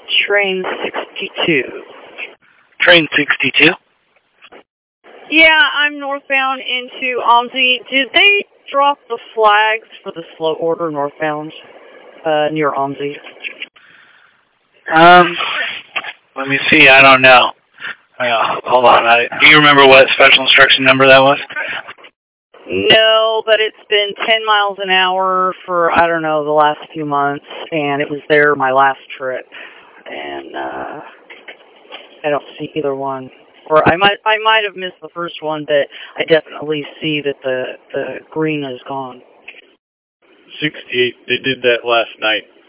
Train 62. Train 62? Yeah, I'm northbound into OMSI. Did they drop the flags for the slow order northbound near OMSI? Let me see. I don't know. Hold on. Do you remember what special instruction number that was? No, but it's been 10 miles an hour for, I don't know, the last few months, and it was there my last trip. And I don't see either one. Or I might have missed the first one, but I definitely see that the green is gone. 68, they did that last night.